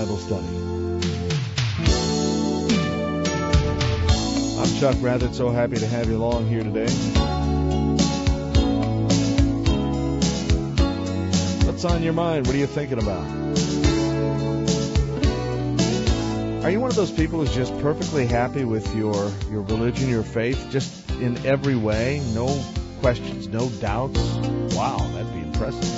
Bible Study. I'm Chuck Rathett, so happy to have you along here today. What's on your mind? What are you thinking about? Are you one of those people who's just perfectly happy with your religion, your faith, just in every way? No questions, no doubts? Wow, that'd be impressive.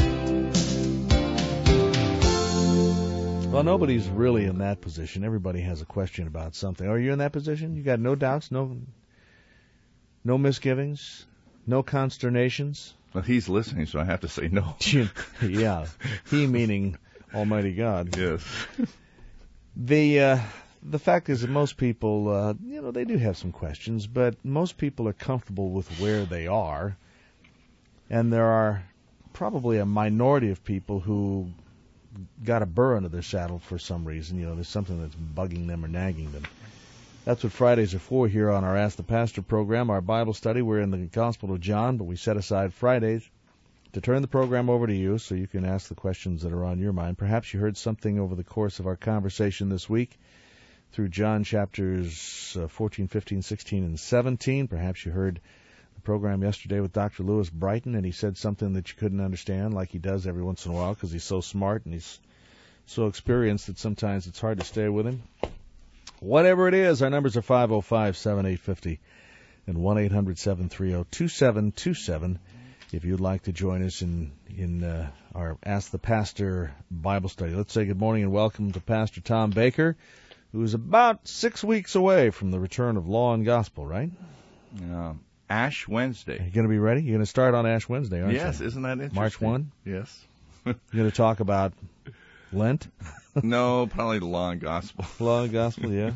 Well, nobody's really in that position. Everybody has a question about something. Are you in that position? You got no doubts, no misgivings, no consternations? Well, he's listening, so I have to say no. Yeah, he meaning Almighty God. Yes. The fact is that most people, they do have some questions, but most people are comfortable with where they are, and there are probably a minority of people who got a burr under their saddle for some reason. There's something that's bugging them or nagging them. That's what Fridays are for here on our Ask the Pastor program, our Bible study. We're in the Gospel of John, but we set aside Fridays to turn the program over to you so you can ask the questions that are on your mind. Perhaps you heard something over the course of our conversation this week through John chapters 14, 15, 16, and 17. Perhaps you heard the program yesterday with Dr. Lewis Brighton, and he said something that you couldn't understand, like he does every once in a while because he's so smart and he's so experienced that sometimes it's hard to stay with him. Whatever it is, our numbers are 505-7850 and 1-800-730-2727 if you'd like to join us in our Ask the Pastor Bible study. Let's say good morning and welcome to Pastor Tom Baker, who is about 6 weeks away from the return of Law and Gospel, right? Ash Wednesday. Are you going to be ready? You're going to start on Ash Wednesday, aren't you? Yes, isn't that interesting? March 1? Yes. You're going to talk about Lent? No, probably the Law and Gospel. Law and Gospel, yeah.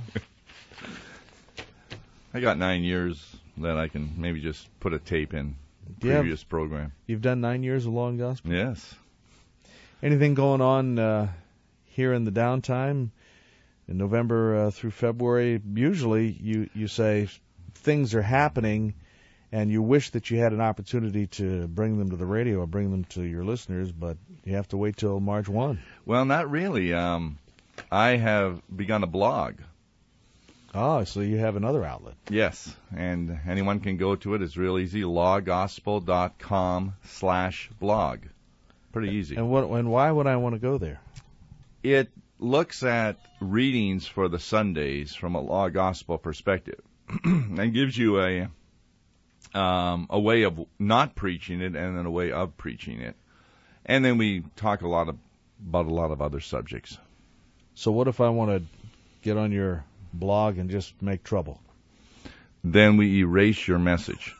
I got 9 years that I can maybe just put a tape in previous program. You've done 9 years of Law and Gospel? Yes. Anything going on here in the downtime in November through February? Usually you say things are happening and you wish that you had an opportunity to bring them to the radio or bring them to your listeners, but you have to wait till March 1. Well, not really. I have begun a blog. Oh, so you have another outlet. Yes, and anyone can go to it. It's real easy, lawgospel.com/blog. Pretty easy. And why would I want to go there? It looks at readings for the Sundays from a Law Gospel perspective and gives you a way of not preaching it and then a way of preaching it. And then we talk about a lot of other subjects. So what if I want to get on your blog and just make trouble? Then we erase your message.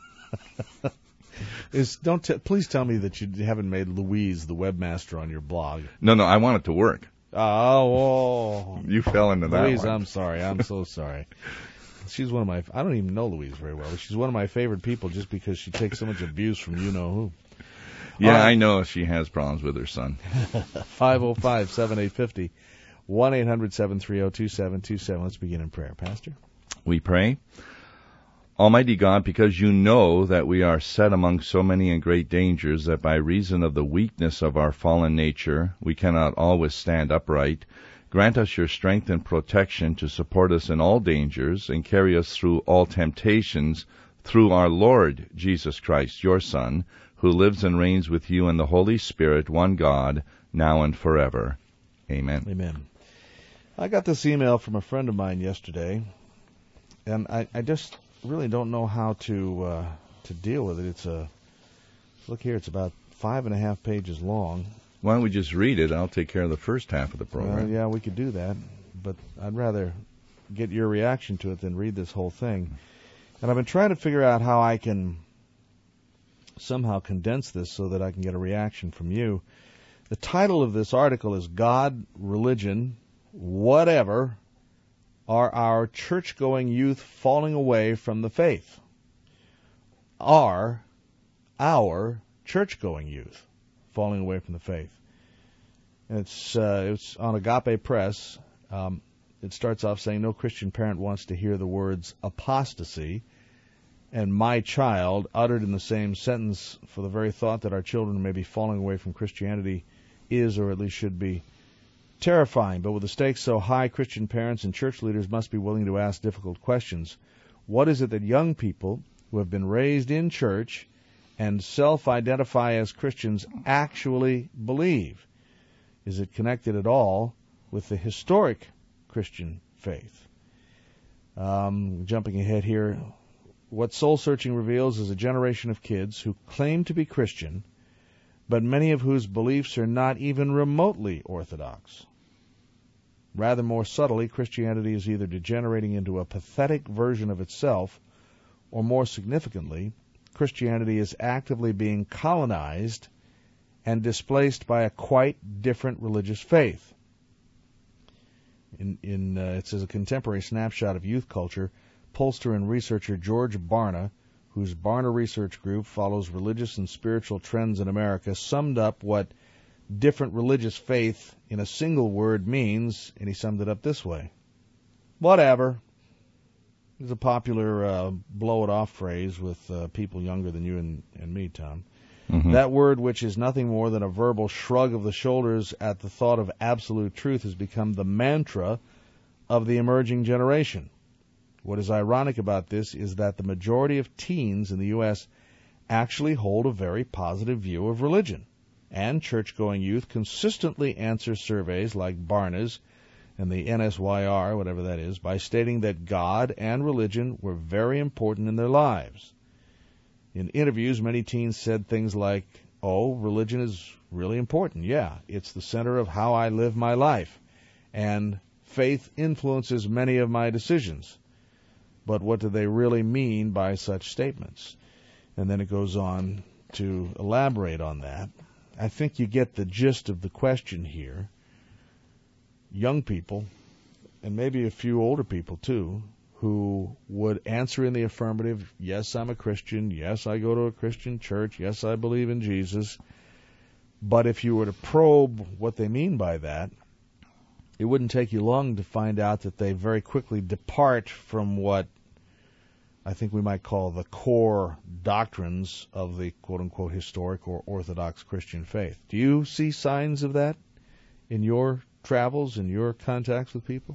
Please tell me that you haven't made Louise the webmaster on your blog. No, I want it to work. Oh. You fell into that Louise, one. I'm sorry. I'm so sorry. She's one of my... I don't even know Louise very well. She's one of my favorite people just because she takes so much abuse from you-know-who. Yeah, I know she has problems with her son. 505-7850, 1-800-730-2727. Let's begin in prayer. Pastor? We pray. Almighty God, because you know that we are set among so many and great dangers that by reason of the weakness of our fallen nature we cannot always stand upright, grant us your strength and protection to support us in all dangers and carry us through all temptations through our Lord Jesus Christ, your Son, who lives and reigns with you in the Holy Spirit, one God, now and forever. Amen. Amen. I got this email from a friend of mine yesterday, and I just really don't know how to deal with it. Look here, it's about 5.5 pages long. Why don't we just read it? I'll take care of the first half of the program. Yeah, we could do that, but I'd rather get your reaction to it than read this whole thing. And I've been trying to figure out how I can somehow condense this so that I can get a reaction from you. The title of this article is God, Religion, Whatever, Are Our Church-Going Youth Falling Away from the Faith? Are our church-going youth falling away from the faith? And it's on Agape Press. It starts off saying, no Christian parent wants to hear the words apostasy and my child uttered in the same sentence, for the very thought that our children may be falling away from Christianity is, or at least should be, Terrifying, but with the stakes so high, Christian parents and church leaders must be willing to ask difficult questions. What is it that young people who have been raised in church and self-identify as Christians actually believe? Is it connected at all with the historic Christian faith? Jumping ahead here, what Soul Searching reveals is a generation of kids who claim to be Christian, but many of whose beliefs are not even remotely orthodox. Rather more subtly, Christianity is either degenerating into a pathetic version of itself, or more significantly, Christianity is actively being colonized and displaced by a quite different religious faith. It says a contemporary snapshot of youth culture, pollster and researcher George Barna, whose Barna Research Group follows religious and spiritual trends in America, summed up what different religious faith in a single word means, and he summed it up this way: whatever. It's a popular blow-it-off phrase with people younger than you and me, Tom. Mm-hmm. That word, which is nothing more than a verbal shrug of the shoulders at the thought of absolute truth, has become the mantra of the emerging generation. What is ironic about this is that the majority of teens in the U.S. actually hold a very positive view of religion, and church-going youth consistently answer surveys like Barna's and the NSYR, whatever that is, by stating that God and religion were very important in their lives. In interviews, many teens said things like, "Oh, religion is really important. Yeah, it's the center of how I live my life, and faith influences many of my decisions." But what do they really mean by such statements? And then it goes on to elaborate on that. I think you get the gist of the question here. Young people, and maybe a few older people too, who would answer in the affirmative, yes, I'm a Christian, yes, I go to a Christian church, yes, I believe in Jesus. But if you were to probe what they mean by that, it wouldn't take you long to find out that they very quickly depart from what I think we might call the core doctrines of the quote-unquote historic or Orthodox Christian faith. Do you see signs of that in your travels, in your contacts with people?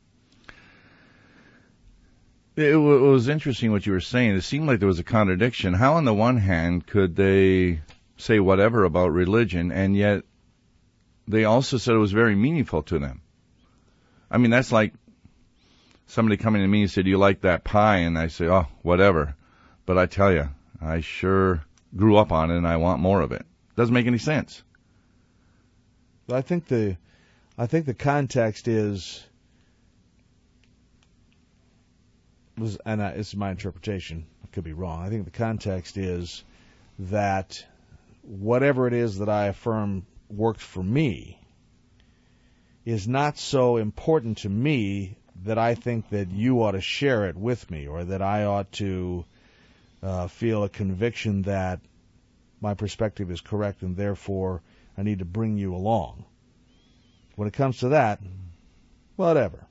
It was interesting what you were saying. It seemed like there was a contradiction. How, on the one hand, could they say whatever about religion, and yet they also said it was very meaningful to them? I mean, that's like somebody coming to me and said, "Do you like that pie?" And I say, "Oh, whatever." But I tell you, I sure grew up on it, and I want more of it. Doesn't make any sense. I think the context it's my interpretation. I could be wrong. I think the context is that whatever it is that I affirm worked for me is not so important to me that I think that you ought to share it with me, or that I ought to feel a conviction that my perspective is correct and therefore I need to bring you along. When it comes to that, whatever.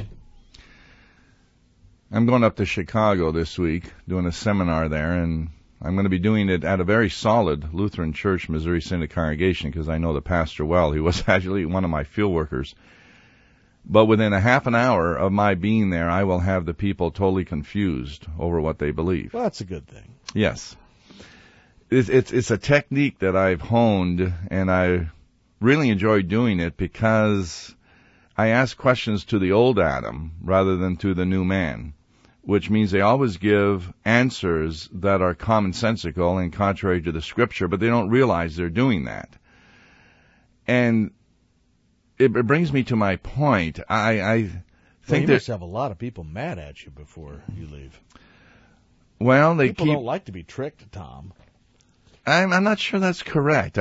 I'm going up to Chicago this week, doing a seminar there, and I'm going to be doing it at a very solid Lutheran Church, Missouri Synod congregation, because I know the pastor well. He was actually one of my field workers. But within a half an hour of my being there, I will have the people totally confused over what they believe. Well, that's a good thing. Yes. It's a technique that I've honed, and I really enjoy doing it because I ask questions to the old Adam rather than to the new man, which means they always give answers that are commonsensical and contrary to the Scripture, but they don't realize they're doing that. And it brings me to my point. I think you must have a lot of people mad at you before you leave. Well, people don't like to be tricked, Tom. I'm not sure that's correct.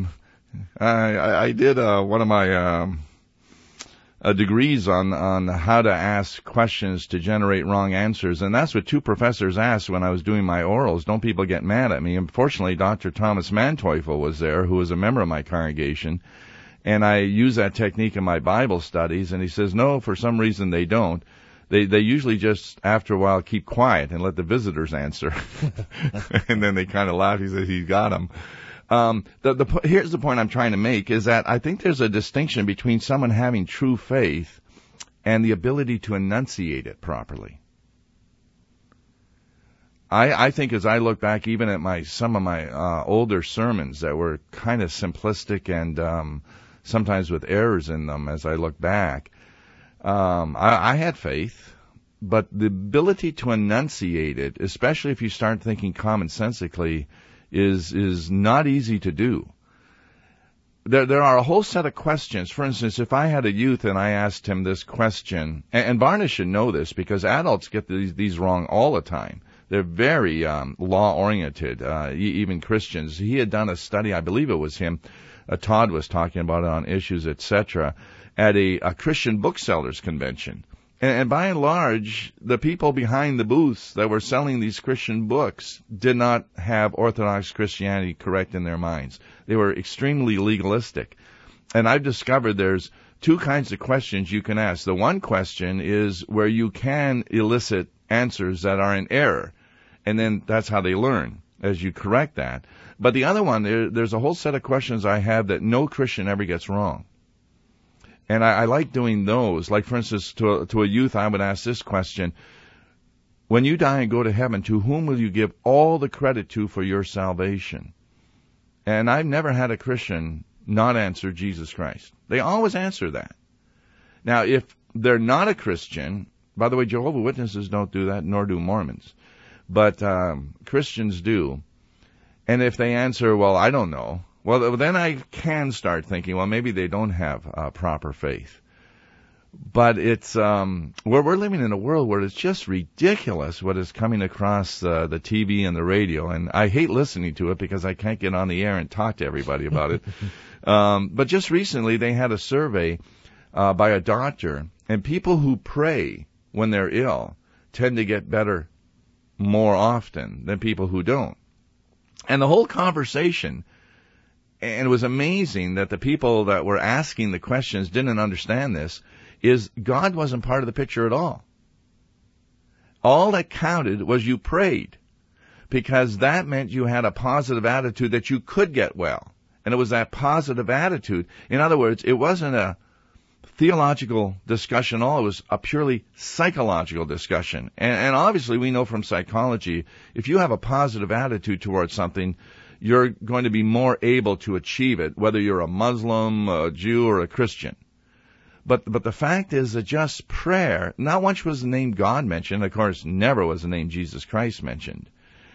I did one of my degrees on how to ask questions to generate wrong answers, and that's what two professors asked when I was doing my orals. Don't people get mad at me? Unfortunately, Dr. Thomas Manteuffel was there, who was a member of my congregation, and I use that technique in my Bible studies, and he says, no, for some reason they don't. They usually just, after a while, keep quiet and let the visitors answer. And then they kind of laugh. He says, he got them. Here's the point I'm trying to make is that I think there's a distinction between someone having true faith and the ability to enunciate it properly. I think as I look back even at some of my older sermons that were kind of simplistic and sometimes with errors in them as I look back, I had faith, but the ability to enunciate it, especially if you start thinking commonsensically, is not easy to do. There are a whole set of questions. For instance, if I had a youth and I asked him this question, and Barna should know this because adults get these wrong all the time. They're very law-oriented, even Christians. He had done a study, I believe it was him, Todd was talking about it on Issues, etc., at a Christian booksellers convention. And by and large, the people behind the booths that were selling these Christian books did not have Orthodox Christianity correct in their minds. They were extremely legalistic. And I've discovered there's two kinds of questions you can ask. The one question is where you can elicit answers that are in error. And then that's how they learn, as you correct that. But the other one, there's a whole set of questions I have that no Christian ever gets wrong. And I like doing those. Like, for instance, to a youth, I would ask this question. When you die and go to heaven, to whom will you give all the credit to for your salvation? And I've never had a Christian not answer Jesus Christ. They always answer that. Now, if they're not a Christian, by the way, Jehovah's Witnesses don't do that, nor do Mormons. But Christians do. And if they answer, well, I don't know, well, then I can start thinking, well, maybe they don't have proper faith. But it's we're living in a world where it's just ridiculous what is coming across the TV and the radio, and I hate listening to it because I can't get on the air and talk to everybody about it. But just recently they had a survey by a doctor, and people who pray when they're ill tend to get better more often than people who don't. And the whole conversation, and it was amazing that the people that were asking the questions didn't understand this, is God wasn't part of the picture at all. All that counted was you prayed, because that meant you had a positive attitude that you could get well. And it was that positive attitude. In other words, it wasn't a theological discussion at all. It was a purely psychological discussion. And obviously we know from psychology, if you have a positive attitude towards something, you're going to be more able to achieve it, whether you're a Muslim, a Jew, or a Christian. But the fact is that just prayer, not once was the name God mentioned, of course, never was the name Jesus Christ mentioned.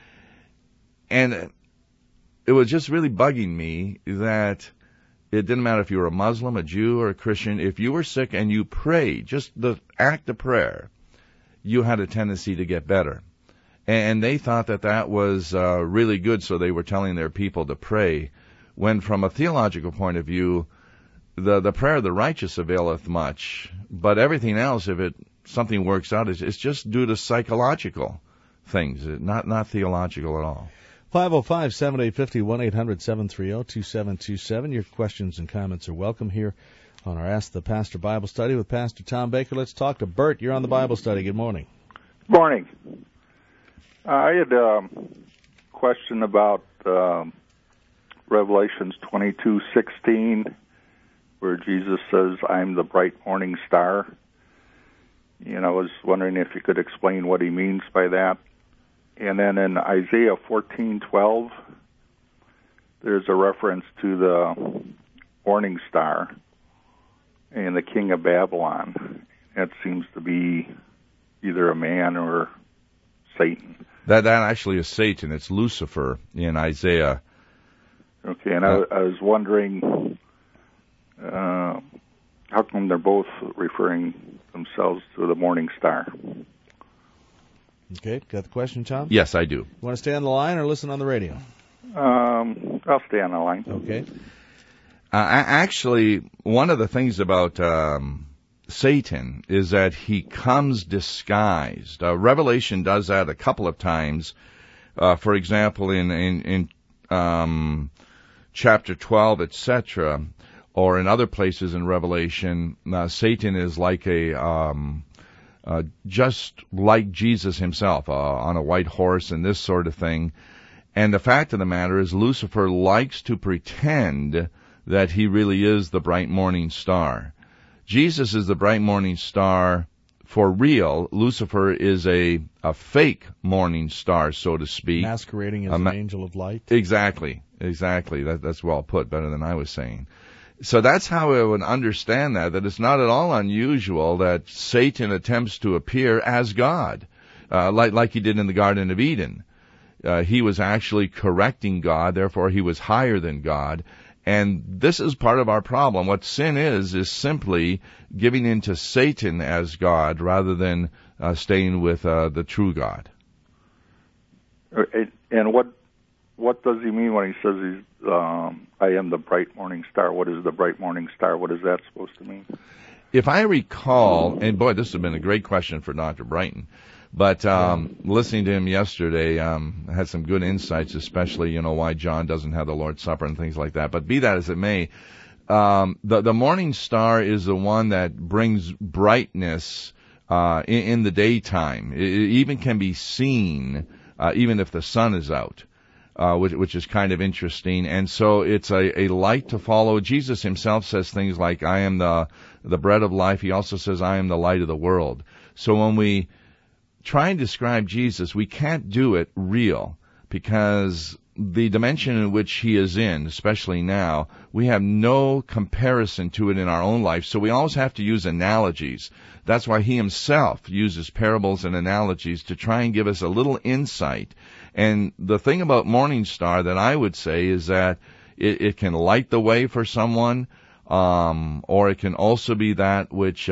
And it was just really bugging me that it didn't matter if you were a Muslim, a Jew, or a Christian. If you were sick and you prayed, just the act of prayer, you had a tendency to get better. And they thought that that was really good, so they were telling their people to pray. When from a theological point of view, the prayer of the righteous availeth much, but everything else, if something works out, it's just due to psychological things, not theological at all. 505-7850, 1-800-730-2727. Your questions and comments are welcome here on our Ask the Pastor Bible Study with Pastor Tom Baker. Let's talk to Bert. You're on the Bible Study. Good morning. Morning. I had a question about Revelations 22:16, where Jesus says, "I'm the bright morning star." And I was wondering if you could explain what he means by that. And then in Isaiah 14:12, there's a reference to the morning star and the king of Babylon. That seems to be either a man or Satan. That actually is Satan. It's Lucifer in Isaiah. Okay, and I was wondering how come they're both referring themselves to the morning star? Okay, got the question, Tom? Yes, I do. You want to stay on the line or listen on the radio? I'll stay on the line. Okay. Actually, one of the things about Satan is that he comes disguised. Revelation does that a couple of times. For example, in chapter 12, etc., or in other places in Revelation, Satan is like just like Jesus himself, on a white horse and this sort of thing. And the fact of the matter is Lucifer likes to pretend that he really is the bright morning star. Jesus is the bright morning star for real. Lucifer is a fake morning star, so to speak. Masquerading as an angel of light. Exactly. That's well put, better than I was saying. So that's how I would understand that it's not at all unusual that Satan attempts to appear as God, like he did in the Garden of Eden. He was actually correcting God, therefore he was higher than God. And this is part of our problem. What sin is simply giving in to Satan as God rather than staying with the true God. And what does he mean when he says I am the bright morning star? What is the bright morning star? What is that supposed to mean? If I recall, and boy, this has been a great question for Dr. Brighton, but listening to him yesterday, had some good insights, especially, why John doesn't have the Lord's Supper and things like that. But be that as it may, the morning star is the one that brings brightness in the daytime. It even can be seen even if the sun is out. Which is kind of interesting. And so it's a light to follow. Jesus himself says things like, I am the bread of life. He also says, I am the light of the world. So when we try and describe Jesus, we can't do it real, because the dimension in which he is in, especially now, we have no comparison to it in our own life. So we always have to use analogies. That's why he himself uses parables and analogies to try and give us a little insight. And the thing about Morning Star that I would say is that it can light the way for someone, or it can also be that which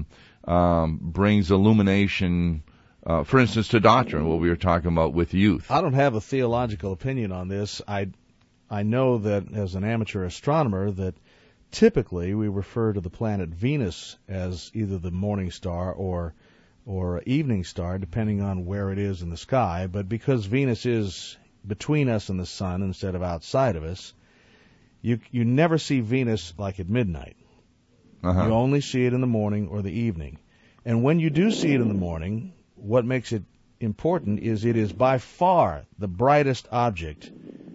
brings illumination, for instance, to doctrine, what we were talking about with youth. I don't have a theological opinion on this. I know that as an amateur astronomer that typically we refer to the planet Venus as either the morning star or evening star, depending on where it is in the sky. But because Venus is between us and the sun instead of outside of us, you never see Venus like at midnight. You only see it in the morning or the evening. And when you do see it in the morning, what makes it important is it is by far the brightest object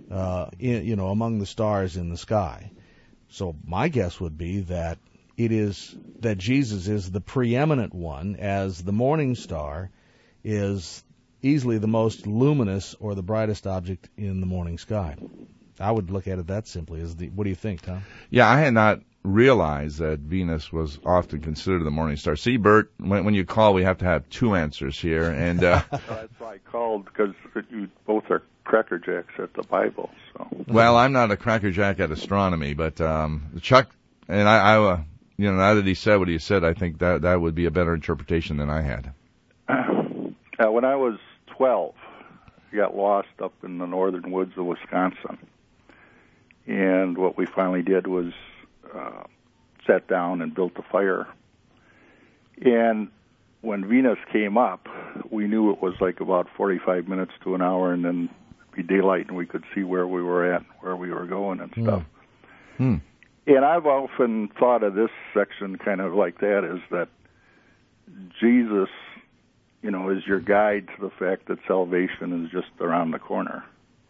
among the stars in the sky. So my guess would be that it is that Jesus is the preeminent one, as the morning star is easily the most luminous or the brightest object in the morning sky. I would look at it that simply. What do you think, Tom? Yeah, I had not realized that Venus was often considered the morning star. See, Bert, when you call, we have to have two answers here. And that's why I called, because you both are crackerjacks at the Bible. So. Well, I'm not a crackerjack at astronomy, but Chuck and I now that he said what he said, I think that would be a better interpretation than I had. When I was 12, I got lost up in the northern woods of Wisconsin. And what we finally did was sat down and built a fire. And when Venus came up, we knew it was like about 45 minutes to an hour, and then it'd be daylight and we could see where we were at, where we were going and stuff. And I've often thought of this section kind of like that, is that Jesus, is your guide to the fact that salvation is just around the corner.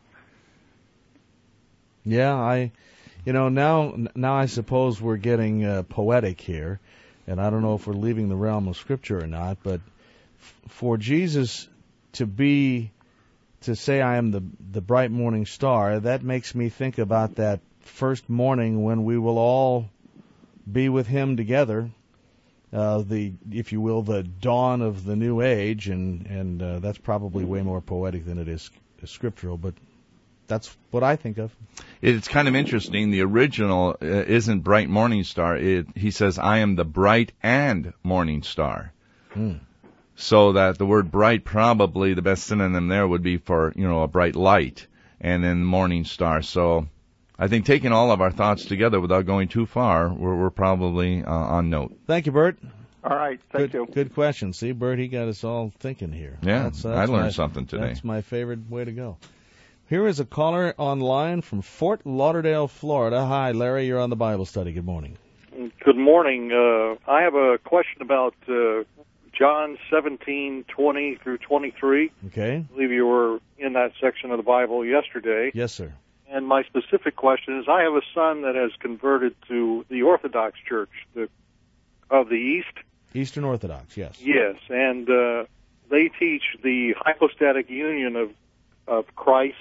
Yeah, now I suppose we're getting poetic here, and I don't know if we're leaving the realm of Scripture or not, but for Jesus to say I am the bright morning star, that makes me think about that first morning when we will all be with him together, if you will, the dawn of the new age, and that's probably way more poetic than it is scriptural, but that's what I think of. It's kind of interesting. The original isn't bright morning star. He says, I am the bright and morning star. So that the word bright, probably the best synonym there would be for, a bright light, and then morning star. So I think taking all of our thoughts together without going too far, we're probably on note. Thank you, Bert. All right, thank you. Good question. See, Bert, he got us all thinking here. Yeah, I learned something today. That's my favorite way to go. Here is a caller online from Fort Lauderdale, Florida. Hi, Larry, you're on the Bible study. Good morning. Good morning. I have a question about John 17:20 through 23. Okay. I believe you were in in that section of the Bible yesterday. Yes, sir. And my specific question is, I have a son that has converted to the Orthodox Church of the East. Eastern Orthodox, yes. Yes, and they teach the hypostatic union of Christ,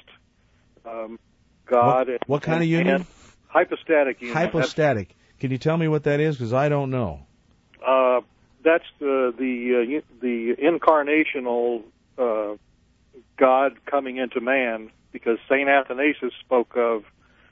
God. What kind of union? And hypostatic union. Hypostatic. Can you tell me what that is? Because I don't know. That's the incarnational God coming into man, because St. Athanasius spoke of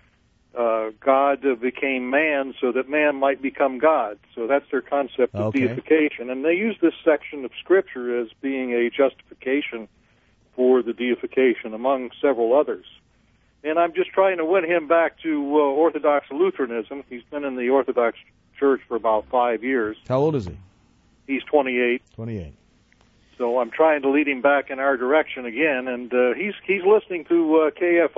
God became man so that man might become God. So that's their concept of deification. And they use this section of Scripture as being a justification for the deification, among several others. And I'm just trying to win him back to Orthodox Lutheranism. He's been in the Orthodox Church for about 5 years. How old is he? He's 28. 28. So I'm trying to lead him back in our direction again, and he's listening to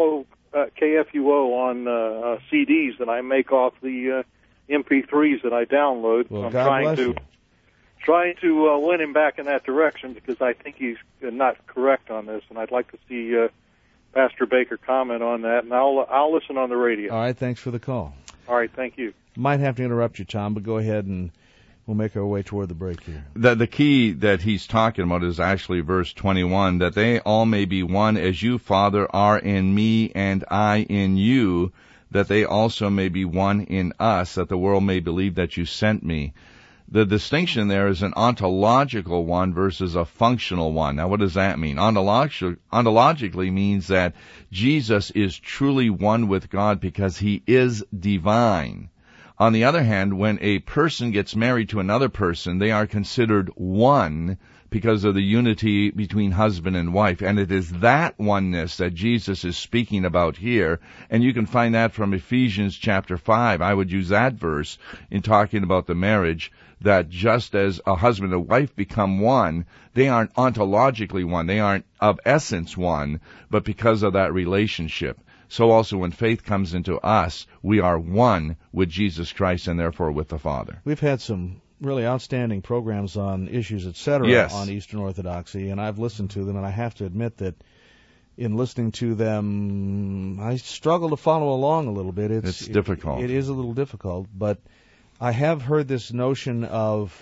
KFUO on CDs that I make off the MP3s that I download. Well, I'm God bless you. Trying to win him back in that direction, because I think he's not correct on this, and I'd like to see Pastor Baker comment on that, and I'll listen on the radio. All right, thanks for the call. All right, thank you. Might have to interrupt you, Tom, but go ahead and we'll make our way toward the break here. The key that he's talking about is actually verse 21, that they all may be one as you, Father, are in me and I in you, that they also may be one in us, that the world may believe that you sent me. The distinction there is an ontological one versus a functional one. Now, what does that mean? Ontologically means that Jesus is truly one with God because he is divine. On the other hand, when a person gets married to another person, they are considered one because of the unity between husband and wife. And it is that oneness that Jesus is speaking about here. And you can find that from Ephesians chapter 5. I would use that verse in talking about the marriage, that just as a husband and wife become one, they aren't ontologically one. They aren't of essence one, but because of that relationship. So also when faith comes into us, we are one with Jesus Christ and therefore with the Father. We've had some really outstanding programs on issues, etc., on Eastern Orthodoxy, and I've listened to them, and I have to admit that in listening to them, I struggle to follow along a little bit. It's difficult. It is a little difficult, but I have heard this notion of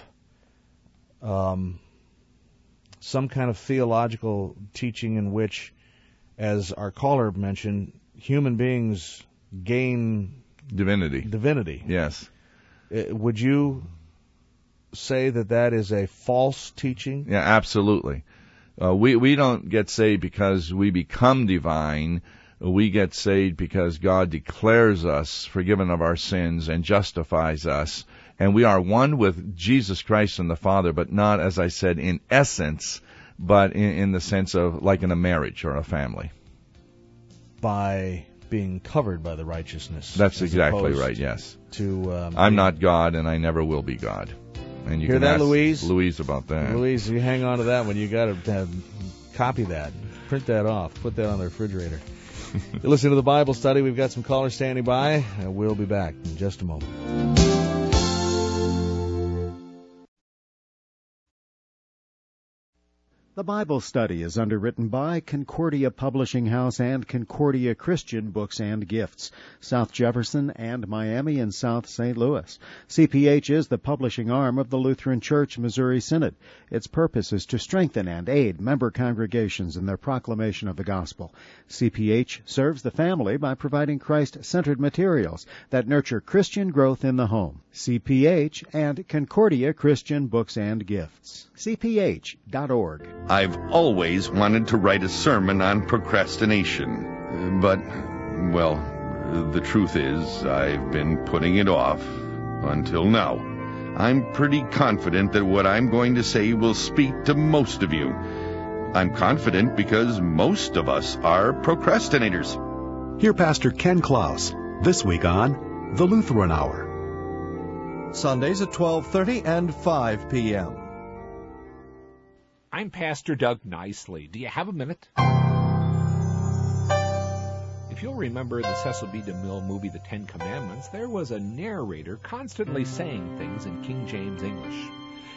some kind of theological teaching in which, as our caller mentioned, human beings gain divinity. Yes. Would you say that is a false teaching? Yeah, absolutely. We don't get saved because we become divine. We get saved because God declares us forgiven of our sins and justifies us. And we are one with Jesus Christ and the Father, but not, as I said, in essence, but in the sense of like in a marriage or a family. By being covered by the righteousness. That's exactly right, yes. I'm not God, and I never will be God. And you hear can that, ask Louise about that. Louise, you hang on to that one. You got to copy that, print that off, put that on the refrigerator. You listen to the Bible study. We've got some callers standing by, and we'll be back in just a moment. The Bible Study is underwritten by Concordia Publishing House and Concordia Christian Books and Gifts, South Jefferson and Miami and South St. Louis. CPH is the publishing arm of the Lutheran Church Missouri Synod. Its purpose is to strengthen and aid member congregations in their proclamation of the gospel. CPH serves the family by providing Christ-centered materials that nurture Christian growth in the home. CPH and Concordia Christian Books and Gifts. CPH.org. I've always wanted to write a sermon on procrastination, but, well, the truth is I've been putting it off until now. I'm pretty confident that what I'm going to say will speak to most of you. I'm confident because most of us are procrastinators. Hear Pastor Ken Klaus this week on The Lutheran Hour. Sundays at 12:30 and 5 p.m. I'm Pastor Doug Nicely. Do you have a minute? If you'll remember the Cecil B. DeMille movie, The Ten Commandments, there was a narrator constantly saying things in King James English.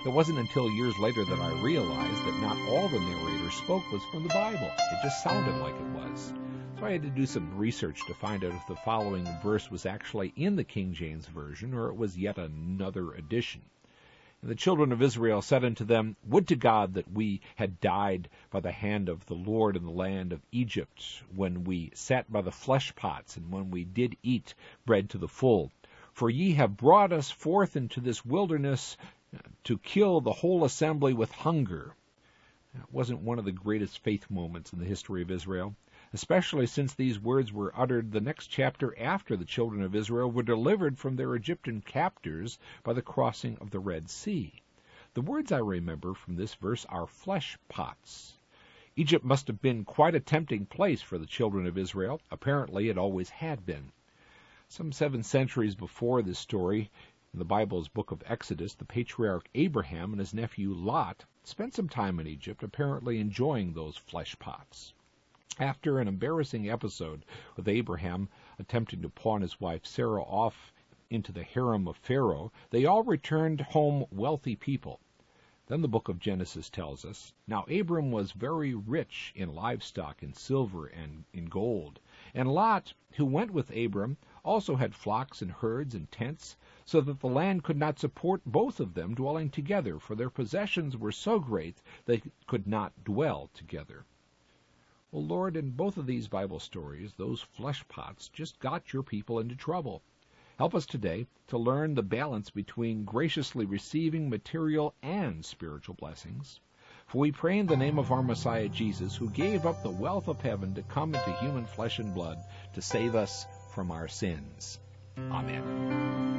It wasn't until years later that I realized that not all the narrator spoke was from the Bible. It just sounded like it was. So I had to do some research to find out if the following verse was actually in the King James Version or it was yet another edition. And the children of Israel said unto them, Would to God that we had died by the hand of the Lord in the land of Egypt, when we sat by the flesh pots, and when we did eat bread to the full. For ye have brought us forth into this wilderness to kill the whole assembly with hunger. That wasn't one of the greatest faith moments in the history of Israel, especially since these words were uttered the next chapter after the children of Israel were delivered from their Egyptian captors by the crossing of the Red Sea. The words I remember from this verse are flesh pots. Egypt must have been quite a tempting place for the children of Israel. Apparently it always had been. Some 7 centuries before this story, in the Bible's book of Exodus, the patriarch Abraham and his nephew Lot spent some time in Egypt, apparently enjoying those flesh pots. After an embarrassing episode with Abraham attempting to pawn his wife Sarah off into the harem of Pharaoh, they all returned home wealthy people. Then the book of Genesis tells us, Now Abram was very rich in livestock, in silver, and in gold. And Lot, who went with Abram, also had flocks and herds and tents, so that the land could not support both of them dwelling together, for their possessions were so great they could not dwell together. Well, Lord, in both of these Bible stories, those flesh pots just got your people into trouble. Help us today to learn the balance between graciously receiving material and spiritual blessings. For we pray in the name of our Messiah Jesus, who gave up the wealth of heaven to come into human flesh and blood to save us from our sins. Amen.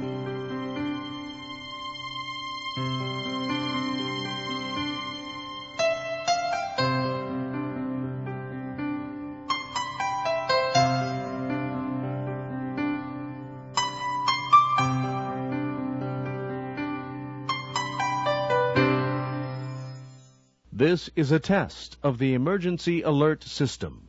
This is a test of the emergency alert system.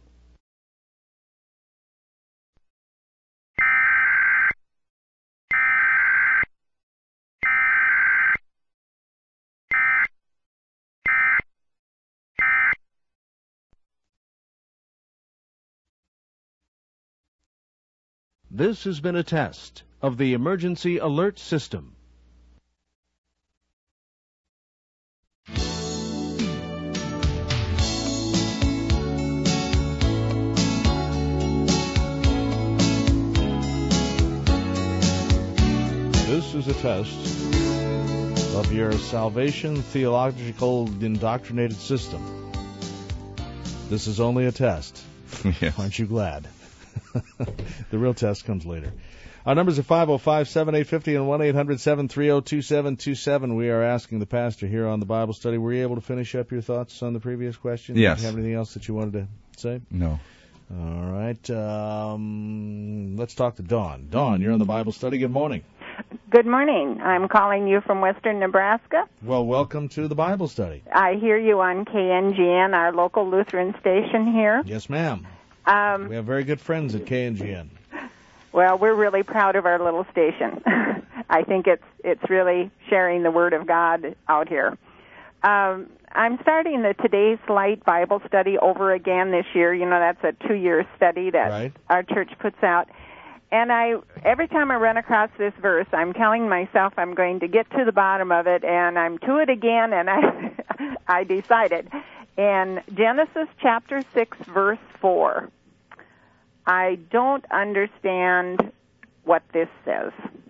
This has been a test of the emergency alert system. This is a test of your salvation theological indoctrinated system. This is only a test. Yes. Aren't you glad? The real test comes later. Our numbers are 505-7850 and 1-800-730-2727. We are asking the pastor here on the Bible study. Were you able to finish up your thoughts on the previous question? Yes. Do you have anything else that you wanted to say? No. All right. Let's talk to Dawn. Dawn, you're on the Bible study. Good morning. Good morning. I'm calling you from western Nebraska. Well, welcome to the Bible study. I hear you on KNGN, our local Lutheran station here. Yes, ma'am. We have very good friends at KNGN. Well, we're really proud of our little station. I think it's really sharing the Word of God out here. I'm starting the Today's Light Bible study over again this year. You know, that's a 2-year study that our church puts out. And every time I run across this verse, I'm telling myself I'm going to get to the bottom of it, and I'm to it again, and I decided. In Genesis chapter 6, verse 4, I don't understand what this says.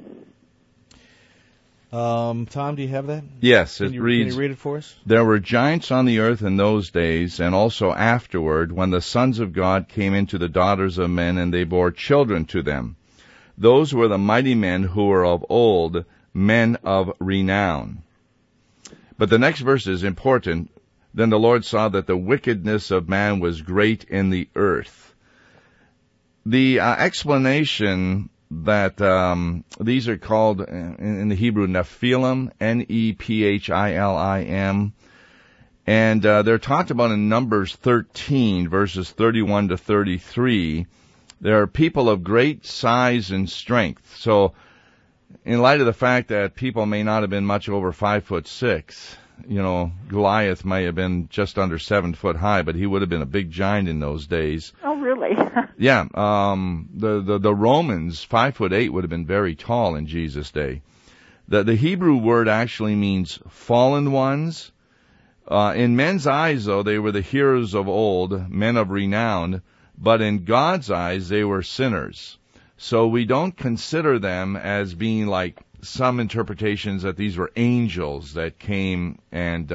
Tom, do you have that? Yes, Can it you reads, read it for us? There were giants on the earth in those days, and also afterward, when the sons of God came into the daughters of men, and they bore children to them. Those were the mighty men who were of old, men of renown. But the next verse is important. Then the Lord saw that the wickedness of man was great in the earth. The explanation that these are called in the Hebrew Nephilim, Nephilim, and they're talked about in Numbers 13, verses 31 to 33. They are people of great size and strength. So in light of the fact that people may not have been much over 5'6", Goliath may have been just under 7 foot high, but he would have been a big giant in those days. Oh, really? Yeah. The Romans, 5'8", would have been very tall in Jesus' day. The Hebrew word actually means fallen ones. In men's eyes, though, they were the heroes of old, men of renown, but in God's eyes, they were sinners. So we don't consider them as being like some interpretations that these were angels that came and...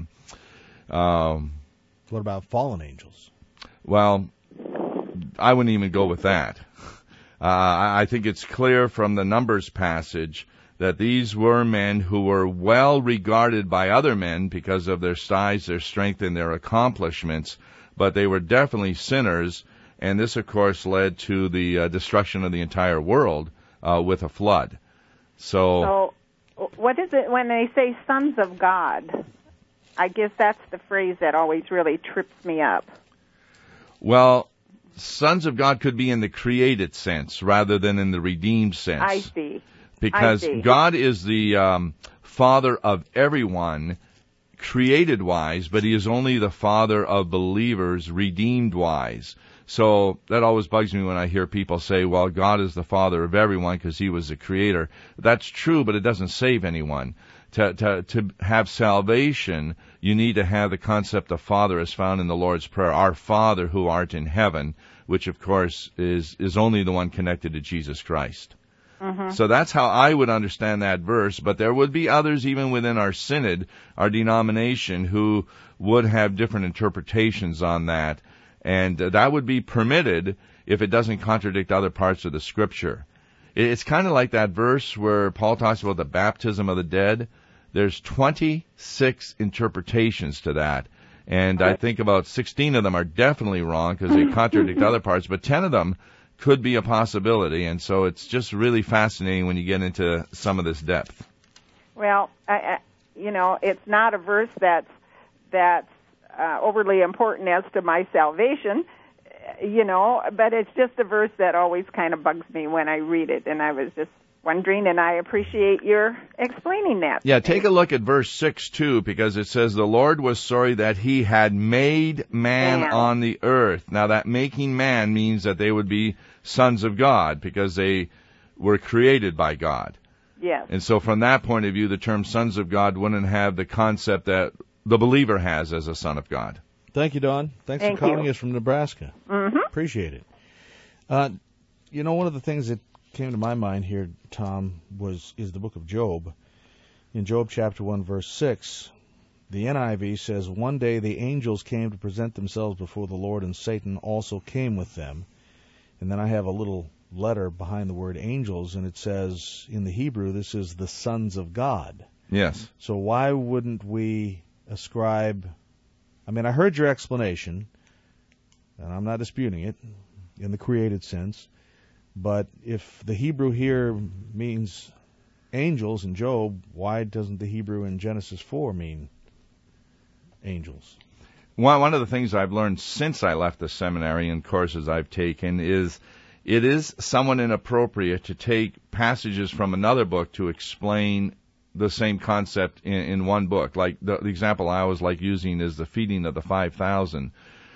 what about fallen angels? Well, I wouldn't even go with that. I think it's clear from the Numbers passage that these were men who were well regarded by other men because of their size, their strength, and their accomplishments, but they were definitely sinners, and this, of course, led to the destruction of the entire world with a flood. So what is it when they say sons of God? I guess that's the phrase that always really trips me up. Well, sons of God could be in the created sense rather than in the redeemed sense. I see. Because God is the Father of everyone, created-wise, but He is only the Father of believers, redeemed-wise. So that always bugs me when I hear people say, well, God is the Father of everyone because He was the Creator. That's true, but it doesn't save anyone. To have salvation, you need to have the concept of Father as found in the Lord's Prayer, our Father who art in heaven, which, of course, is only the one connected to Jesus Christ. Mm-hmm. So that's how I would understand that verse, but there would be others even within our synod, our denomination, who would have different interpretations on that, and that would be permitted if it doesn't contradict other parts of the Scripture. It's kind of like that verse where Paul talks about the baptism of the dead. There's 26 interpretations to that, and I think about 16 of them are definitely wrong because they contradict other parts, but 10 of them could be a possibility, and so it's just really fascinating when you get into some of this depth. Well, it's not a verse that's overly important as to my salvation, but it's just a verse that always kind of bugs me when I read it, and I was just wondering, and I appreciate your explaining that. Yeah, take a look at verse 6, too, because it says, the Lord was sorry that He had made man on the earth. Now, that making man means that they would be sons of God because they were created by God. Yes. And so from that point of view, the term sons of God wouldn't have the concept that the believer has as a son of God. Thank you, Don. Thanks for calling us from Nebraska. Mm-hmm. Appreciate it. One of the things that came to my mind here, Tom, is the book of Job. In Job chapter 1, verse 6, the NIV says, one day the angels came to present themselves before the Lord, and Satan also came with them. And then I have a little letter behind the word angels, and it says, in the Hebrew, this is the sons of God. Yes. So why wouldn't we ascribe... I heard your explanation, and I'm not disputing it, in the created sense, but if the Hebrew here means angels in Job, why doesn't the Hebrew in Genesis 4 mean angels? One of the things I've learned since I left the seminary and courses I've taken is it is somewhat inappropriate to take passages from another book to explain the same concept in one book. Like the example I always like using is the feeding of the 5,000.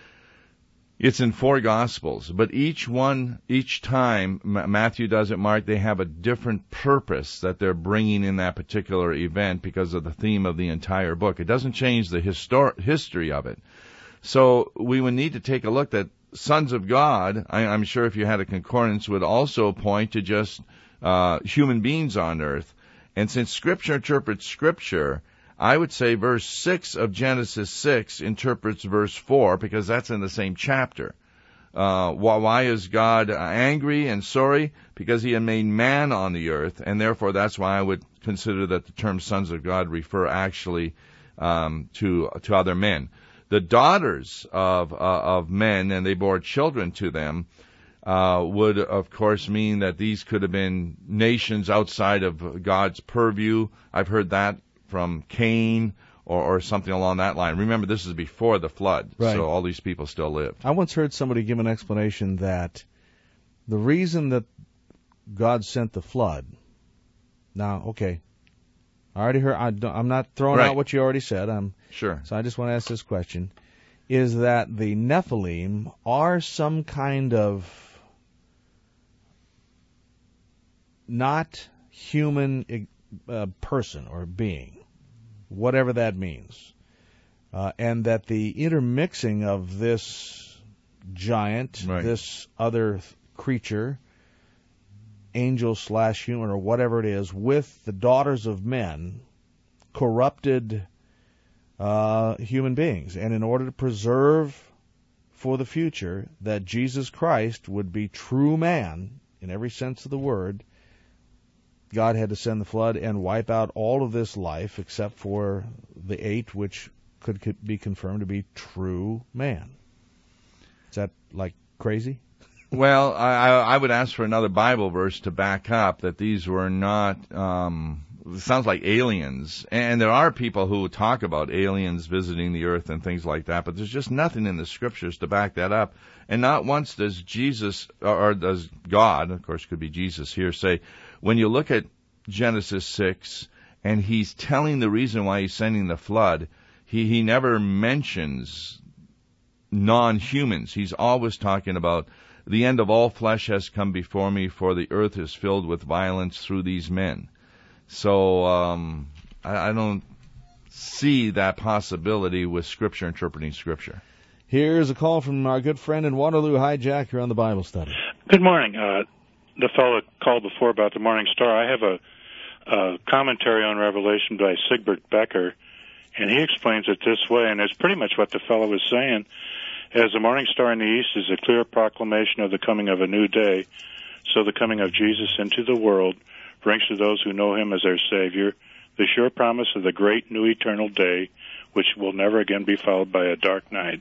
It's in 4 Gospels, but each time Matthew does it, Mark, they have a different purpose that they're bringing in that particular event because of the theme of the entire book. It doesn't change the history of it. So we would need to take a look that sons of God, I'm sure if you had a concordance, would also point to just human beings on earth. And since Scripture interprets Scripture, I would say verse 6 of Genesis 6 interprets verse 4 because that's in the same chapter. Why is God angry and sorry? Because He had made man on the earth, and therefore that's why I would consider that the term sons of God refer actually to other men. The daughters of men, and they bore children to them, would, of course, mean that these could have been nations outside of God's purview. I've heard that from Cain or something along that line. Remember, this is before the flood, right. So all these people still lived. I once heard somebody give an explanation that the reason that God sent the flood Now, okay. I already heard. I'm not throwing out what you already said. Sure. So I just want to ask this question: is that the Nephilim are some kind of not human person or being, whatever that means, and that the intermixing of this giant, this other creature, angel/human or whatever it is, with the daughters of men, corrupted human beings. And in order to preserve for the future that Jesus Christ would be true man in every sense of the word, God had to send the flood and wipe out all of this life except for the 8 which could be confirmed to be true man. Is that like crazy? Well, I would ask for another Bible verse to back up that these were not, it sounds like aliens. And there are people who talk about aliens visiting the earth and things like that, but there's just nothing in the scriptures to back that up. And not once does Jesus, or does God, of course could be Jesus here, say, when you look at Genesis 6, and he's telling the reason why he's sending the flood, he never mentions non-humans. He's always talking about the end of all flesh has come before me, for the earth is filled with violence through these men. So I don't see that possibility with Scripture interpreting Scripture. Here's a call from our good friend in Waterloo. Hi, Jack. You're on the Bible study. Good morning. The fellow called before about the Morning Star. I have a commentary on Revelation by Sigbert Becker, and he explains it this way, and it's pretty much what the fellow was saying. As the morning star in the east is a clear proclamation of the coming of a new day, so the coming of Jesus into the world brings to those who know him as their Savior the sure promise of the great new eternal day, which will never again be followed by a dark night.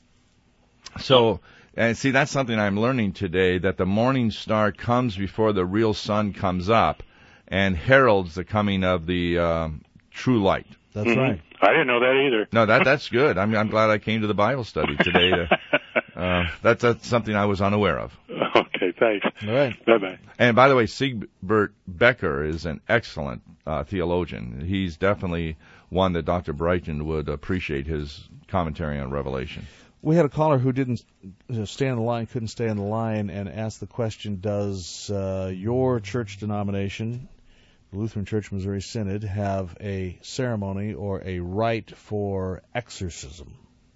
So, and see, that's something I'm learning today, that the morning star comes before the real sun comes up and heralds the coming of the true light. That's right. I didn't know that either. No, that's good. I'm glad I came to the Bible study today. That's something I was unaware of. Okay, thanks. All right. Bye-bye. And by the way, Sigbert Becker is an excellent theologian. He's definitely one that Dr. Brighton would appreciate his commentary on Revelation. We had a caller who didn't stay on the line, couldn't stay on the line, and asked the question, does your church denomination, the Lutheran Church Missouri Synod, have a ceremony or a rite for exorcism?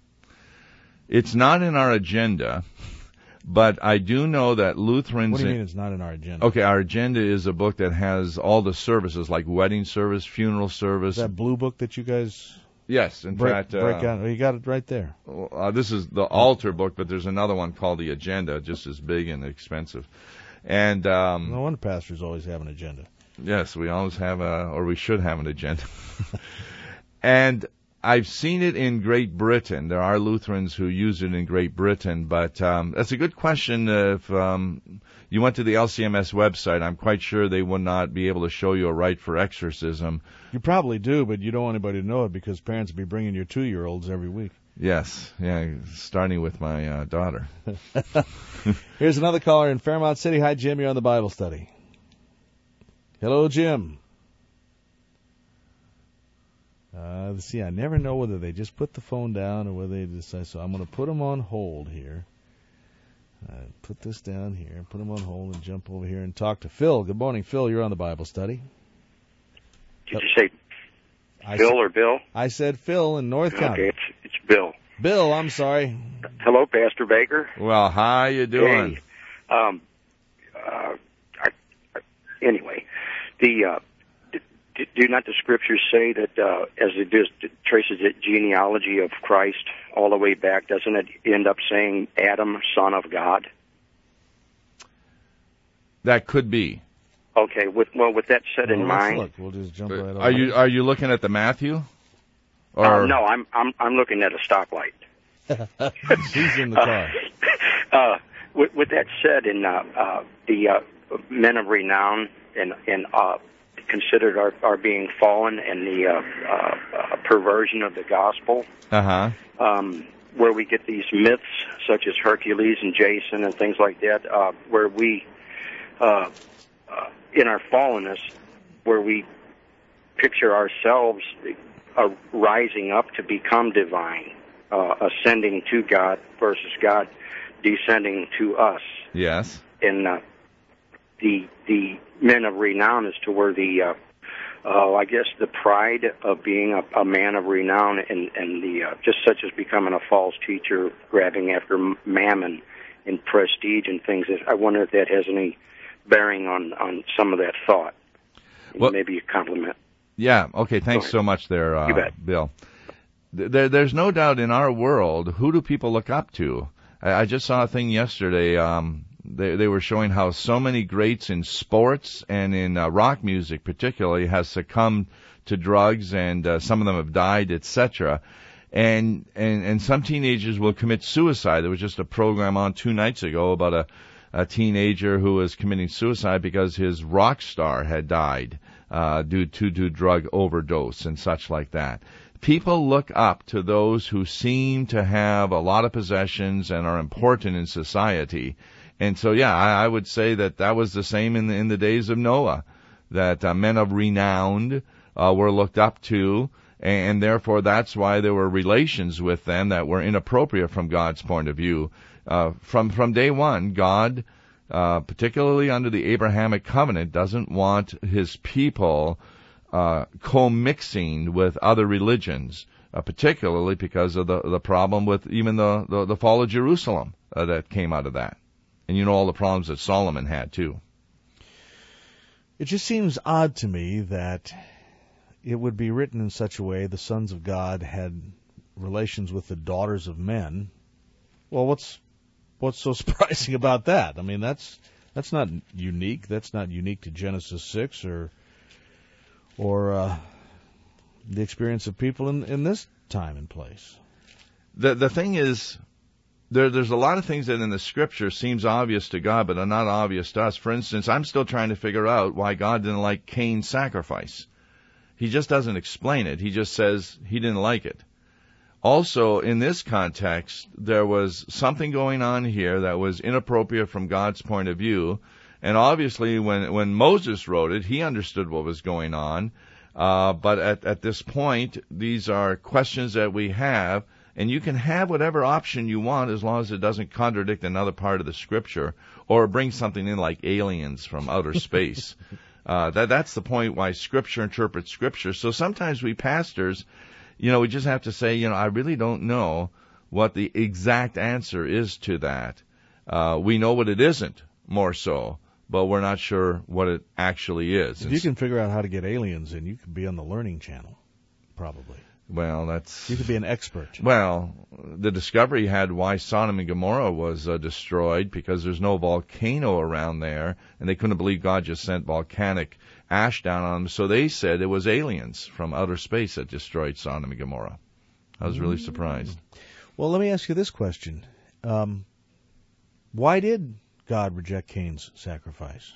It's not in our agenda, but I do know that Lutherans... What do you mean it's not in our agenda? Okay, our agenda is a book that has all the services, like wedding service, funeral service. That blue book that you guys... Yes, in fact... break out. You got it right there. This is the altar book, but there's another one called the agenda, just as big and expensive. And no wonder pastors always have an agenda. Yes, we always have or we should have an agenda. And I've seen it in Great Britain. There are Lutherans who use it in Great Britain, but that's a good question. If you went to the LCMS website, I'm quite sure they would not be able to show you a rite for exorcism. You probably do, but you don't want anybody to know it because parents will be bringing your 2-year-olds every week. Yes, yeah, starting with my daughter. Here's another caller in Fairmount City. Hi, Jim. You're on the Bible study. Hello, Jim. See, I never know whether they just put the phone down or whether they decide. So I'm going to put them on hold here. Put this down here, put them on hold, and jump over here and talk to Phil. Good morning, Phil. You're on the Bible study. Did you say Phil or Bill? I said Phil in North County. Okay, it's Bill. Bill, I'm sorry. Hello, Pastor Baker. Well, how you doing? Hey, anyway, do not the scriptures say that as it traces the genealogy of Christ all the way back, doesn't it end up saying Adam, son of God? That could be. Okay, with that set in mind, look, we'll just jump right over. Are you looking at the Matthew? Or no, I'm looking at a stoplight. He's in the car. With that said, in the men of renown and considered are being fallen, and the perversion of the gospel, where we get these myths such as Hercules and Jason and things like that, where we in our fallenness where we picture ourselves rising up to become divine, ascending to God versus God descending to us. Yes. And the men of renown is to where the I guess the pride of being a man of renown and the just such as becoming a false teacher, grabbing after mammon and prestige and things. I wonder if that has any bearing on some of that thought. Well, maybe a compliment. Yeah. Okay. Thanks so much there, you bet. Bill. There's no doubt in our world, who do people look up to? I just saw a thing yesterday. They were showing how so many greats in sports and in rock music particularly has succumbed to drugs, and some of them have died, etc. And some teenagers will commit suicide. There was just a program on 2 nights ago about a teenager who was committing suicide because his rock star had died due to drug overdose and such like that. People look up to those who seem to have a lot of possessions and are important in society. And so, yeah, I would say that was the same in the days of Noah, that men of renown were looked up to, and therefore that's why there were relations with them that were inappropriate from God's point of view. From day one, God, particularly under the Abrahamic covenant, doesn't want his people co-mixing with other religions, particularly because of the problem with even the fall of Jerusalem that came out of that. And you know all the problems that Solomon had, too. It just seems odd to me that it would be written in such a way the sons of God had relations with the daughters of men. Well, what's so surprising about that? I mean, that's not unique. That's not unique to Genesis 6 or the experience of people in this time and place. The thing is, there's a lot of things that in the Scripture seems obvious to God, but are not obvious to us. For instance, I'm still trying to figure out why God didn't like Cain's sacrifice. He just doesn't explain it. He just says he didn't like it. Also, in this context, there was something going on here that was inappropriate from God's point of view. And obviously, when Moses wrote it, he understood what was going on. But at this point, these are questions that we have. And you can have whatever option you want as long as it doesn't contradict another part of the Scripture or bring something in like aliens from outer space. That's the point why Scripture interprets Scripture. So sometimes we pastors, we just have to say, I really don't know what the exact answer is to that. We know what it isn't, more so, but we're not sure what it actually is. If you can figure out how to get aliens in, you could be on the Learning Channel, probably. Well, you could be an expert. Well, the discovery had why Sodom and Gomorrah was destroyed, because there's no volcano around there, and they couldn't believe God just sent volcanic ash down on them. So they said it was aliens from outer space that destroyed Sodom and Gomorrah. I was really surprised. Well, let me ask you this question: why did God reject Cain's sacrifice?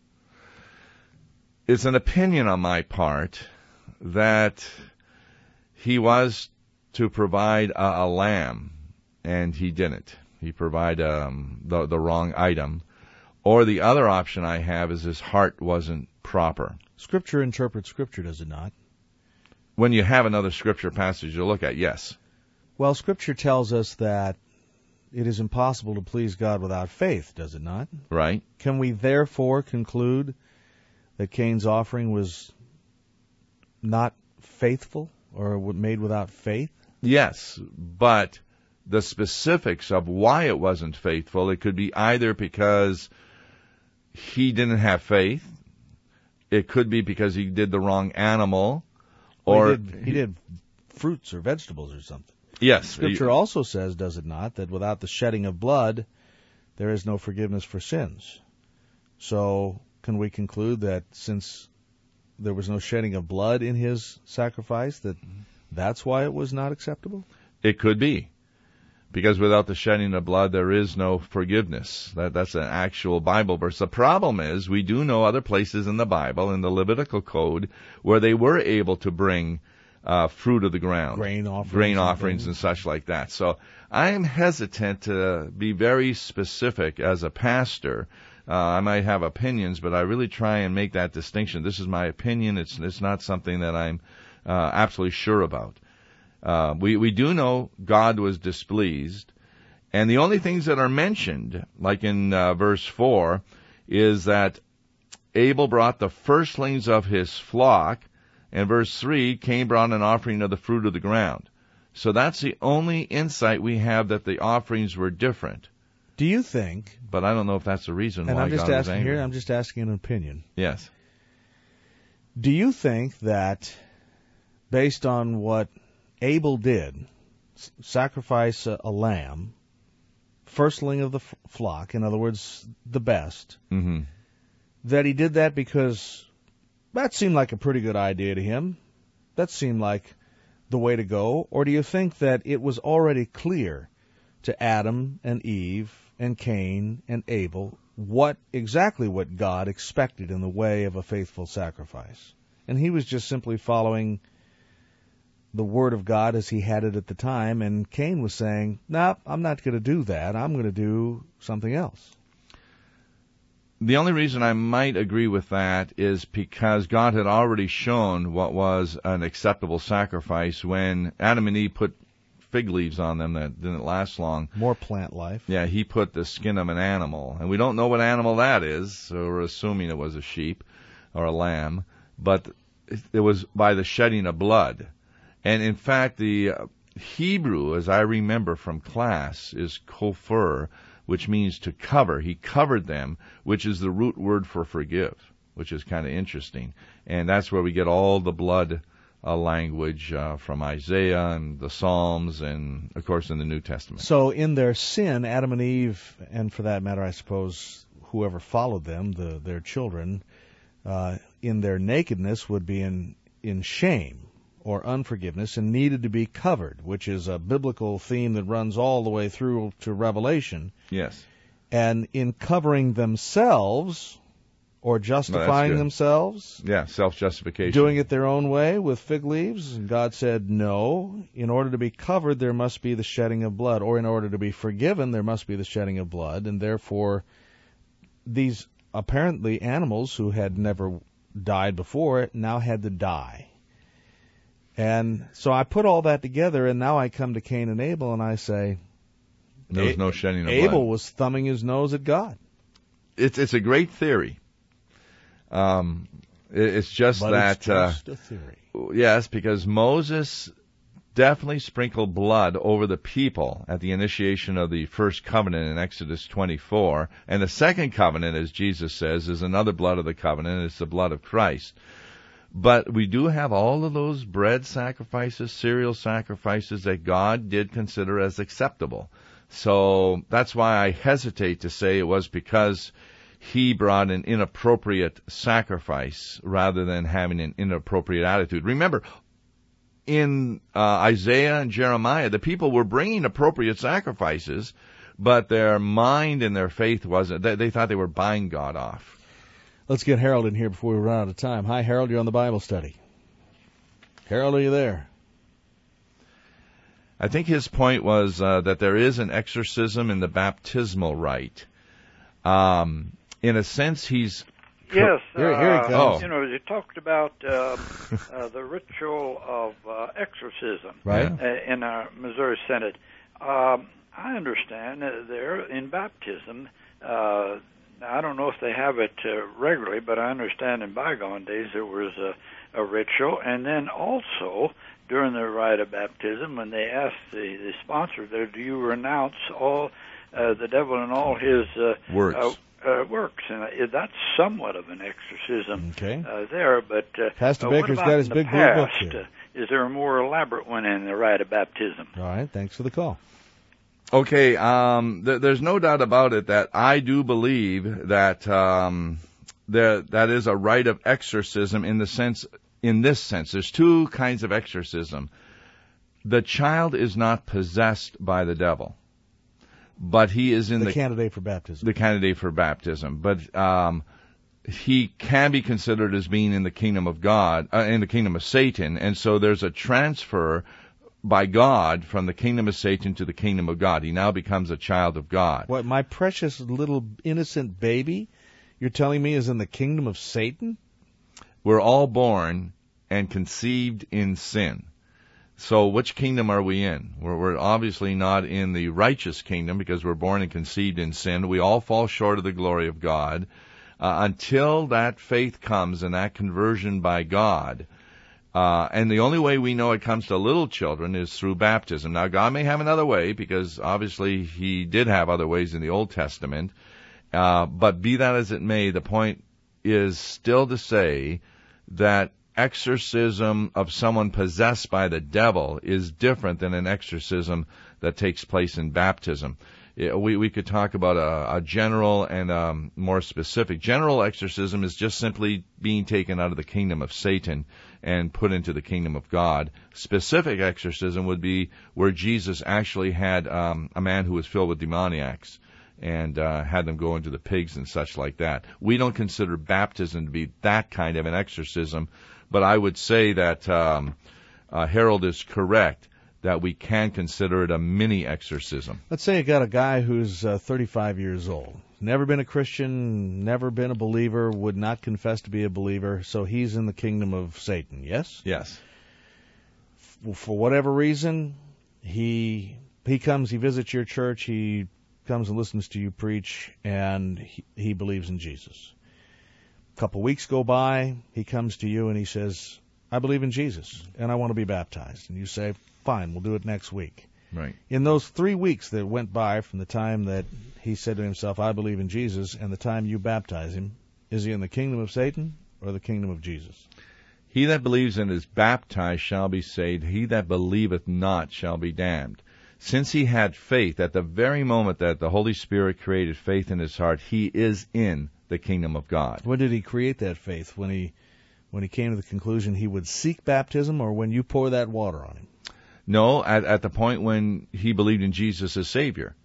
It's an opinion on my part that he was to provide a lamb, and he didn't. He provided the wrong item. Or the other option I have is his heart wasn't proper. Scripture interprets Scripture, does it not? When you have another Scripture passage to look at, yes. Well, Scripture tells us that it is impossible to please God without faith, does it not? Right. Can we therefore conclude that Cain's offering was not faithful? Or made without faith? Yes, but the specifics of why it wasn't faithful, it could be either because he didn't have faith, it could be because he did the wrong animal, or he did fruits or vegetables or something. Yes. Scripture also says, does it not, that without the shedding of blood, there is no forgiveness for sins. So can we conclude that since there was no shedding of blood in his sacrifice, that's why it was not acceptable? It could be. Because without the shedding of blood, there is no forgiveness. That's an actual Bible verse. The problem is, we do know other places in the Bible, in the Levitical Code, where they were able to bring fruit of the ground. Grain offerings and such like that. So I am hesitant to be very specific as a pastor I might have opinions, but I really try and make that distinction. This is my opinion. It's not something that I'm absolutely sure about. We do know God was displeased, and the only things that are mentioned, like in verse 4, is that Abel brought the firstlings of his flock, and verse 3, Cain brought an offering of the fruit of the ground. So that's the only insight we have, that the offerings were different. Do you think? But I don't know if that's the reason and why I'm just God asking was angry. here. I'm just asking an opinion. Yes. Do you think that, based on what Abel did, sacrifice a lamb, firstling of the flock, in other words, the best, that he did that because that seemed like a pretty good idea to him? That seemed like the way to go? Or do you think that it was already clear to Adam and Eve and Cain and Abel exactly what God expected in the way of a faithful sacrifice? And he was just simply following the Word of God as he had it at the time, and Cain was saying, "No, I'm not going to do that. I'm going to do something else." The only reason I might agree with that is because God had already shown what was an acceptable sacrifice when Adam and Eve put fig leaves on them that didn't last long. More plant life. Yeah, he put the skin of an animal, and we don't know what animal that is, so we're assuming it was a sheep or a lamb, but it was by the shedding of blood. And in fact, the Hebrew, as I remember from class, is kofar, which means to cover. He covered them, which is the root word for forgive, which is kind of interesting. And that's where we get all the blood language from Isaiah and the Psalms and, of course, in the New Testament. So in their sin, Adam and Eve, and for that matter, I suppose, whoever followed them, their children, in their nakedness would be in shame or unforgiveness and needed to be covered, which is a biblical theme that runs all the way through to Revelation. Yes. And in covering themselves or justifying themselves. Yeah, self-justification. Doing it their own way with fig leaves. And God said, no, in order to be covered, there must be the shedding of blood. Or in order to be forgiven, there must be the shedding of blood. And therefore, these apparently animals who had never died before now had to die. And so I put all that together, and now I come to Cain and Abel, and I say, there was no shedding of blood. Abel was thumbing his nose at God. It's a great theory. It's just but that... it's just a theory. Yes, because Moses definitely sprinkled blood over the people at the initiation of the first covenant in Exodus 24. And the second covenant, as Jesus says, is another blood of the covenant. It's the blood of Christ. But we do have all of those bread sacrifices, cereal sacrifices that God did consider as acceptable. So that's why I hesitate to say it was because he brought an inappropriate sacrifice rather than having an inappropriate attitude. Remember, in Isaiah and Jeremiah, the people were bringing appropriate sacrifices, but their mind and their faith wasn't. They thought they were buying God off. Let's get Harold in here before we run out of time. Hi, Harold. You're on the Bible study. Harold, are you there? I think his point was that there is an exorcism in the baptismal rite. In a sense, he's... Yes. Here he comes. You know, you talked about the ritual of exorcism right. In our Missouri Synod. I understand there in baptism... I don't know if they have it regularly, but I understand in bygone days there was a ritual. And then also, during the rite of baptism, when they asked the sponsor there, do you renounce all the devil and all his works? And that's somewhat of an exorcism there. But Pastor Baker's got his big blue book here. Is there a more elaborate one in the rite of baptism? All right, thanks for the call. Okay, there's no doubt about it that I do believe that that is a rite of exorcism in this sense. There's two kinds of exorcism. The child is not possessed by the devil, but he is in the candidate for baptism. The candidate for baptism, but he can be considered as being in the kingdom of God, in the kingdom of Satan, and so there's a transfer by God from the kingdom of Satan to the kingdom of God. He now becomes a child of God. What, my precious little innocent baby, you're telling me, is in the kingdom of Satan? We're all born and conceived in sin. So which kingdom are we in? We're obviously not in the righteous kingdom because we're born and conceived in sin. We all fall short of the glory of God. Until that faith comes and that conversion by God, and the only way we know it comes to little children is through baptism. Now, God may have another way, because obviously He did have other ways in the Old Testament. But be that as it may, the point is still to say that exorcism of someone possessed by the devil is different than an exorcism that takes place in baptism. We could talk about a general and more specific. General exorcism is just simply being taken out of the kingdom of Satan and put into the kingdom of God. Specific exorcism would be where Jesus actually had a man who was filled with demoniacs and had them go into the pigs and such like that. We don't consider baptism to be that kind of an exorcism, but I would say that Harold is correct that we can consider it a mini exorcism. Let's say you got a guy who's 35 years old, never been a Christian, never been a believer, would not confess to be a believer, so he's in the kingdom of Satan, yes? Yes. For whatever reason, he comes, he visits your church, he comes and listens to you preach, and he believes in Jesus. A couple weeks go by, he comes to you and he says, I believe in Jesus, and I want to be baptized. And you say, fine, we'll do it next week. Right. In those 3 weeks that went by from the time that he said to himself, I believe in Jesus, and the time you baptize him, is he in the kingdom of Satan or the kingdom of Jesus? He that believes and is baptized shall be saved. He that believeth not shall be damned. Since he had faith at the very moment that the Holy Spirit created faith in his heart, he is in the kingdom of God. When did he create that faith? When he came to the conclusion he would seek baptism, or when you pour that water on him? No, at the point when he believed in Jesus as Savior.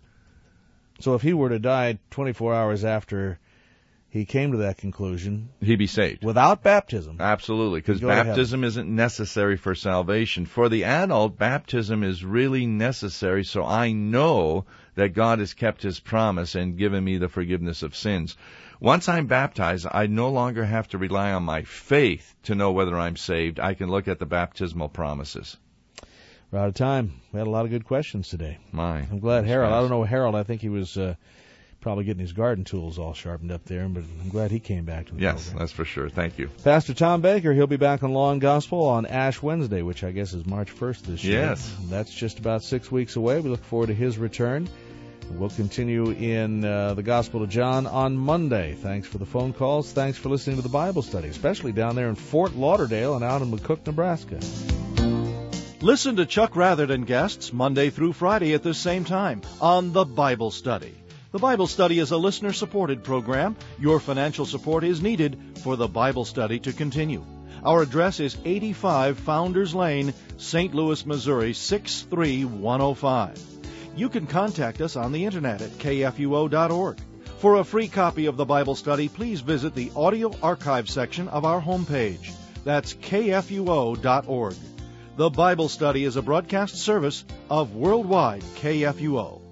So if he were to die 24 hours after he came to that conclusion, he'd be saved. Without baptism. Absolutely, because baptism isn't necessary for salvation. For the adult, baptism is really necessary, so I know that God has kept His promise and given me the forgiveness of sins. Once I'm baptized, I no longer have to rely on my faith to know whether I'm saved. I can look at the baptismal promises. We're out of time. We had a lot of good questions today. I'm glad Harold. I don't know Harold. I think he was probably getting his garden tools all sharpened up there, but I'm glad he came back to the program. Yes, that's for sure. Thank you. Pastor Tom Baker, he'll be back on Law and Gospel on Ash Wednesday, which I guess is March 1st this year. Yes. That's just about 6 weeks away. We look forward to his return. We'll continue in the Gospel of John on Monday. Thanks for the phone calls. Thanks for listening to the Bible study, especially down there in Fort Lauderdale and out in McCook, Nebraska. Listen to Chuck Rather and guests Monday through Friday at this same time on The Bible Study. The Bible Study is a listener-supported program. Your financial support is needed for the Bible Study to continue. Our address is 85 Founders Lane, St. Louis, Missouri, 63105. You can contact us on the Internet at kfuo.org. For a free copy of the Bible Study, please visit the audio archive section of our homepage. That's kfuo.org. The Bible Study is a broadcast service of Worldwide KFUO.